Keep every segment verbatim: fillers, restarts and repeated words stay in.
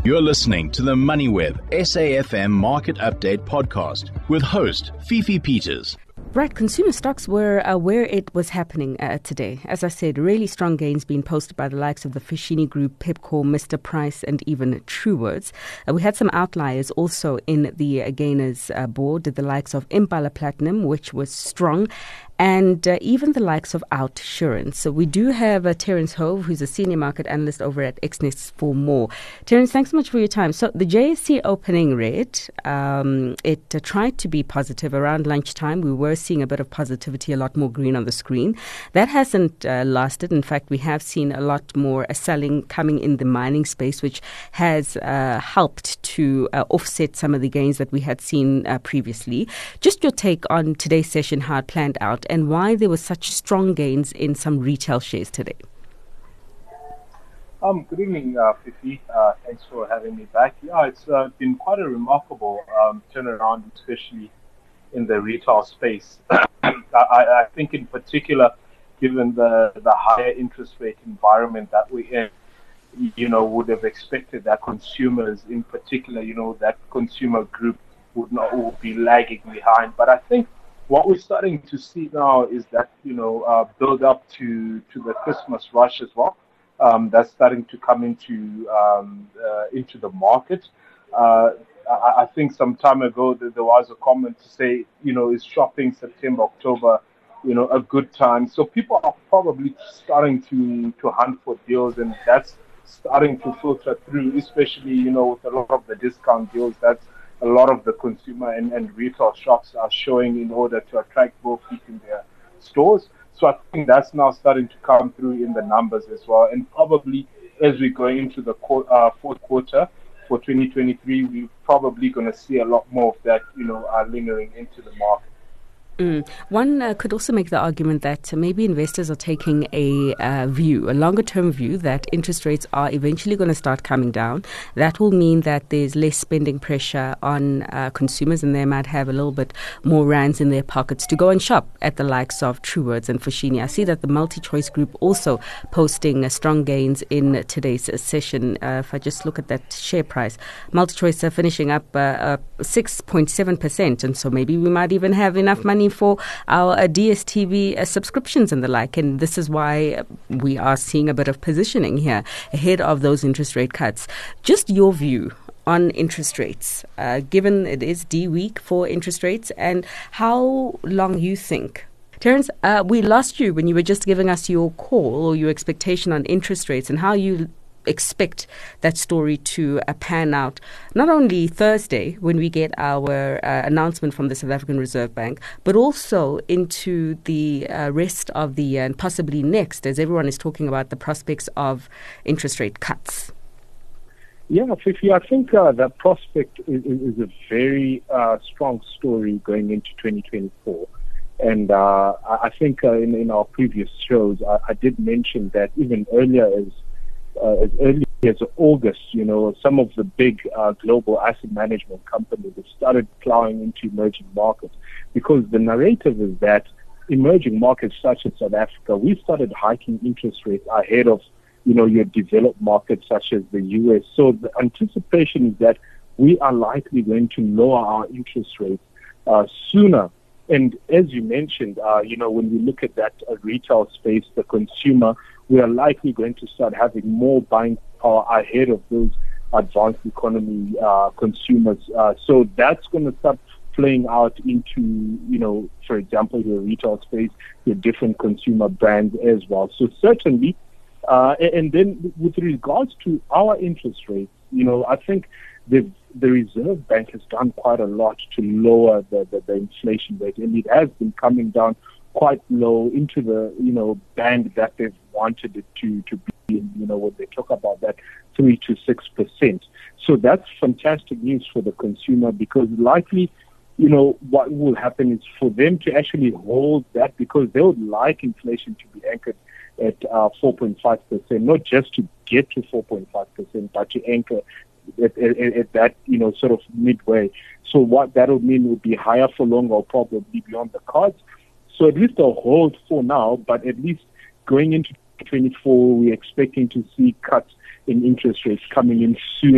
You're listening to the MoneyWeb S A F M Market Update podcast with host Fifi Peters. Right, consumer stocks were uh, where it was happening uh, today. As I said, really strong gains being posted by the likes of the Foschini Group, Pepkor, Mister Price, and even Truworths. Uh, we had some outliers also in the uh, gainers uh, board, the likes of Impala Platinum, which was strong, and uh, even the likes of Outsurance. So we do have uh, Terence Hove, who's a senior market analyst over at Exness, for more. Terence, thanks so much for your time. So the J S E opening read, um, it uh, tried to be positive around lunchtime. We were seeing a bit of positivity, a lot more green on the screen. That hasn't uh, lasted. In fact, we have seen a lot more uh, selling coming in the mining space, which has uh, helped to uh, offset some of the gains that we had seen uh, previously. Just your take on today's session, how it planned out, and why there were such strong gains in some retail shares today. Um, good evening, uh, Fifi. Uh, thanks for having me back. Yeah, it's uh, been quite a remarkable um, turnaround, especially in the retail space. I, I think in particular, given the, the higher interest rate environment that we're in, you know, would have expected that consumers in particular, you know, that consumer group would not would be lagging behind. But I think what we're starting to see now is that, you know, uh, build up to, to the Christmas rush as well. Um, that's starting to come into um, uh, into the market. Uh, I, I think some time ago that there was a comment to say, you know, is shopping September, October, you know, a good time? So people are probably starting to, to hunt for deals, and that's starting to filter through, especially, you know, with a lot of the discount deals that a lot of the consumer and, and retail shops are showing in order to attract more people in their stores. So I think that's now starting to come through in the numbers as well. And probably as we go into the qu- uh, fourth quarter for twenty twenty-three, we're probably going to see a lot more of that, you know, uh, lingering into the market. Mm. One uh, could also make the argument that uh, maybe investors are taking a uh, view, a longer-term view, that interest rates are eventually going to start coming down. That will mean that there's less spending pressure on uh, consumers, and they might have a little bit more rands in their pockets to go and shop at the likes of Truworths and Foschini. I see that the MultiChoice Group also posting uh, strong gains in uh, today's uh, session. Uh, if I just look at that share price, MultiChoice are finishing up uh, uh, six point seven percent, and so maybe we might even have enough money for our uh, D S T V uh, subscriptions and the like. And this is why we are seeing a bit of positioning here ahead of those interest rate cuts. Just your view on interest rates, uh, given it is D week for interest rates, and how long you think. Terence, uh, we lost you when you were just giving us your call or your expectation on interest rates and how you expect that story to uh, pan out, not only Thursday when we get our uh, announcement from the South African Reserve Bank, but also into the uh, rest of the year and possibly next, as everyone is talking about the prospects of interest rate cuts. Yeah, Fifi, I think uh, that prospect is, is a very uh, strong story going into twenty twenty-four. And uh, I think uh, in, in our previous shows, I, I did mention that even earlier as Uh, as early as August, you know, some of the big uh, global asset management companies have started plowing into emerging markets, because the narrative is that emerging markets such as South Africa, we started hiking interest rates ahead of, you know, your developed markets such as the U S. So the anticipation is that we are likely going to lower our interest rates uh, sooner. And as you mentioned, uh, you know, when we look at that uh, retail space, the consumer, we are likely going to start having more buying power ahead of those advanced economy uh, consumers. Uh, so that's going to start playing out into, you know, for example, your retail space, your different consumer brands as well. So certainly, uh, and then with regards to our interest rates, you know, I think the the Reserve Bank has done quite a lot to lower the, the, the inflation rate, and it has been coming down quite low into the, you know, band that they've wanted it to, to be in, you know, when they talk about that three to six percent. So that's fantastic news for the consumer, because likely, you know, what will happen is for them to actually hold that, because they would like inflation to be anchored at uh, four point five percent, not just to get to four point five percent, but to anchor At, at, at that, you know, sort of midway. So what that would mean would be higher for longer, or probably beyond the cards. So at least a hold for now, but at least going into twenty twenty-four, we're expecting to see cuts in interest rates coming in sooner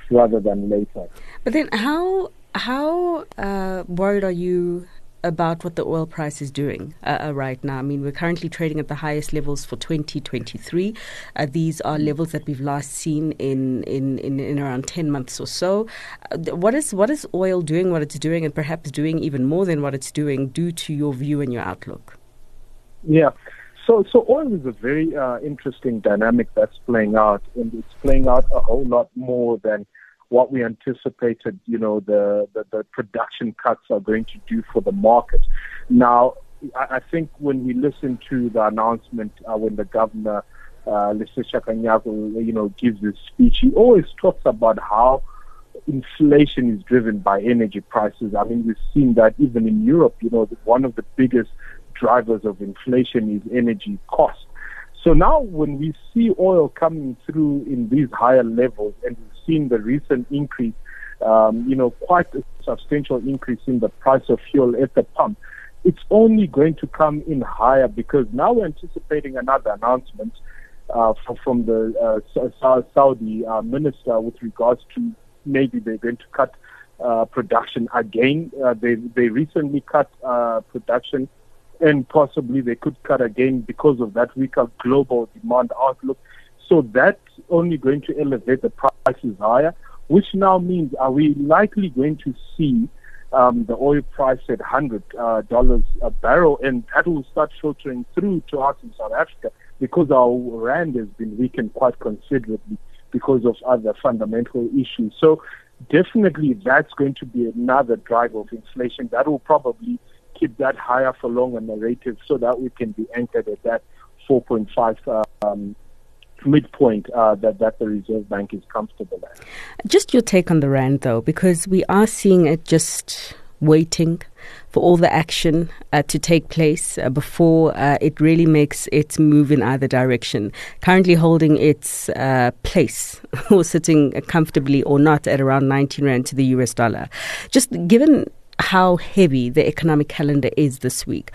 rather than later. But then how how uh, worried are you about what the oil price is doing uh, uh, right now? I mean, we're currently trading at the highest levels for twenty twenty-three. Uh, these are levels that we've last seen in, in, in, in around ten months or so. Uh, what is what is oil doing what it's doing, and perhaps doing even more than what it's doing, due to your view and your outlook? Yeah. So, so oil is a very uh, interesting dynamic that's playing out, and it's playing out a whole lot more than what we anticipated, you know, the, the, the production cuts are going to do for the market. Now, I, I think when we listen to the announcement, uh, when the governor, uh, Lesetja Kganyago, you know, gives his speech, he always talks about how inflation is driven by energy prices. I mean, we've seen that even in Europe, you know, one of the biggest drivers of inflation is energy cost. So now when we see oil coming through in these higher levels, and we've seen the recent increase, um, you know, quite a substantial increase in the price of fuel at the pump, it's only going to come in higher, because now we're anticipating another announcement uh, from, from the uh, Saudi uh, minister with regards to maybe they're going to cut uh, production again. Uh, they, they recently cut uh, production, and possibly they could cut again because of that weaker global demand outlook. So that's only going to elevate the prices higher, which now means, are we likely going to see um, the oil price at one hundred dollars uh, a barrel? And that will start filtering through to us in South Africa, because our rand has been weakened quite considerably because of other fundamental issues. So definitely that's going to be another driver of inflation that will probably keep that higher for longer narrative, so that we can be anchored at that four point five um, midpoint uh, that, that the Reserve Bank is comfortable at. Just your take on the rand, though, because we are seeing it just waiting for all the action uh, to take place uh, before uh, it really makes its move in either direction. Currently holding its uh, place, or sitting comfortably or not, at around nineteen rand to the U S dollar. Just given how heavy the economic calendar is this week,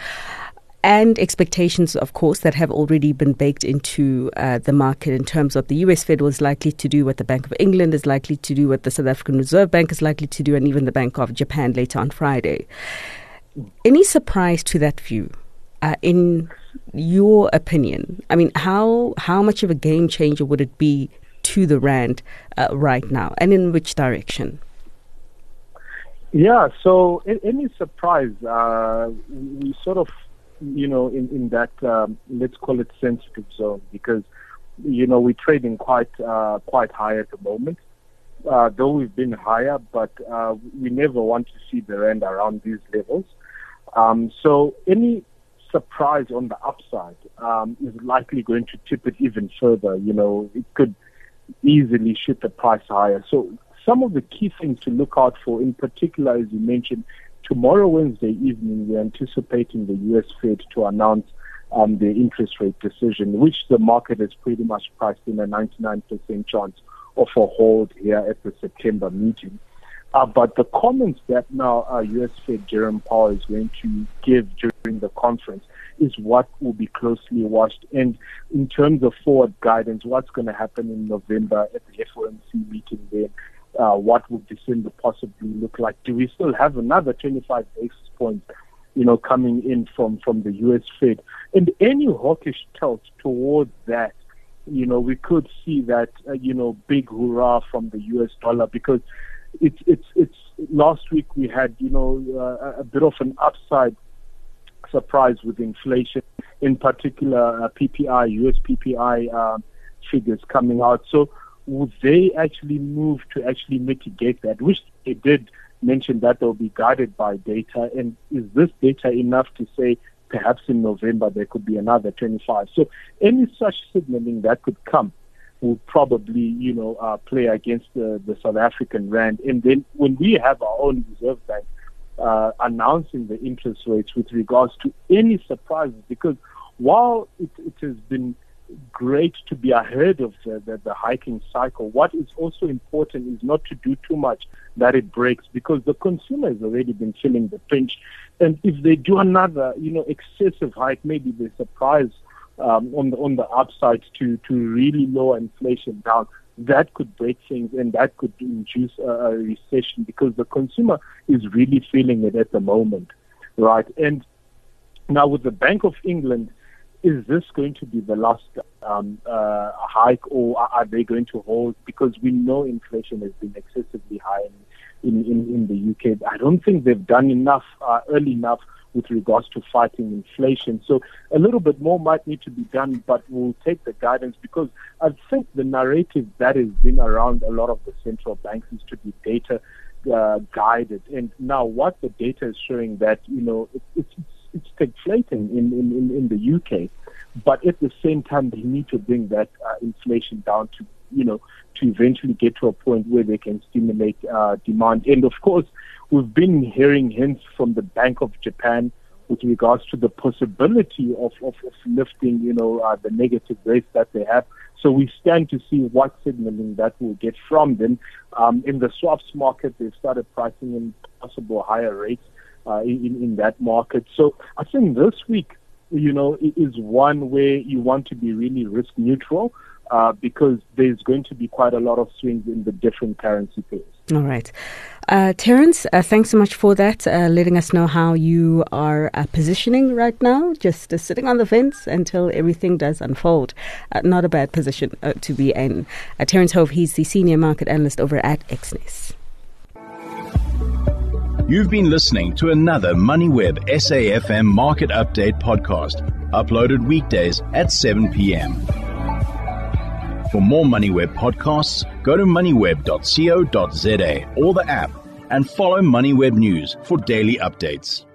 and expectations, of course, that have already been baked into uh, the market in terms of the U S Fed was likely to do what the Bank of England is likely to do, what the South African Reserve Bank is likely to do, and even the Bank of Japan later on Friday. Any surprise to that view, uh, in your opinion? I mean, how how much of a game changer would it be to the rand uh, right now, and in which direction? Yeah, so any surprise, uh, we sort of, you know, in, in that, um, let's call it sensitive zone, because, you know, we're trading quite uh, quite high at the moment. Uh, though we've been higher, but uh, we never want to see the rand around these levels. Um, so any surprise on the upside um, is likely going to tip it even further. You know, it could easily shoot the price higher. So some of the key things to look out for, in particular, as you mentioned, tomorrow, Wednesday evening, we're anticipating the U S Fed to announce um, the interest rate decision, which the market has pretty much priced in a ninety-nine percent chance of a hold here at the September meeting. Uh, but the comments that now uh, U S Fed Jerome Powell is going to give during the conference is what will be closely watched. And in terms of forward guidance, what's going to happen in November at the F O M C meeting there? Uh, what would December possibly look like? Do we still have another twenty-five basis points, you know, coming in from, from the U S Fed? And any hawkish tilt towards that, you know, we could see that, uh, you know, big hurrah from the U S dollar, because it's, it's, it's last week we had, you know, uh, a bit of an upside surprise with inflation, in particular uh, P P I, U S P P I uh, figures coming out. So would they actually move to actually mitigate that, which they did mention that they'll be guided by data? And is this data enough to say perhaps in November there could be another twenty-five? So any such signaling that could come will probably, you know, uh, play against the, the South African rand. And then when we have our own Reserve Bank uh, announcing the interest rates with regards to any surprises, because while it, it has been great to be ahead of the, the, the hiking cycle, what is also important is not to do too much that it breaks, because the consumer has already been feeling the pinch. And if they do another, you know, excessive hike, maybe they surprise um, on the on the upside to, to really lower inflation down, that could break things and that could induce a, a recession because the consumer is really feeling it at the moment, right? And now with the Bank of England, is this going to be the last um, uh, hike, or are they going to hold? Because we know inflation has been excessively high in, in, in the U K. I don't think they've done enough uh, early enough with regards to fighting inflation. So a little bit more might need to be done, but we'll take the guidance because I think the narrative that has been around a lot of the central banks is to be data uh, guided. And now what the data is showing that, you know, it, it's it's stagflating in, in, in the U K, but at the same time they need to bring that uh, inflation down to, you know, to eventually get to a point where they can stimulate uh, demand. And of course, we've been hearing hints from the Bank of Japan with regards to the possibility of, of, of lifting, you know, uh, the negative rates that they have. So we stand to see what signaling that will get from them. Um, in the swaps market, they've started pricing in possible higher rates uh, in, in that market. So I think this week, you know, is one where you want to be really risk neutral uh, because there's going to be quite a lot of swings in the different currency pairs. All right. Uh, Terence, uh, thanks so much for that, uh, letting us know how you are uh, positioning right now, just uh, sitting on the fence until everything does unfold. Uh, not a bad position uh, to be in. Uh, Terence Hove, he's the senior market analyst over at Exness. You've been listening to another MoneyWeb S A F M Market Update podcast, uploaded weekdays at seven p.m. For more MoneyWeb podcasts, go to moneyweb dot co dot za or the app and follow MoneyWeb News for daily updates.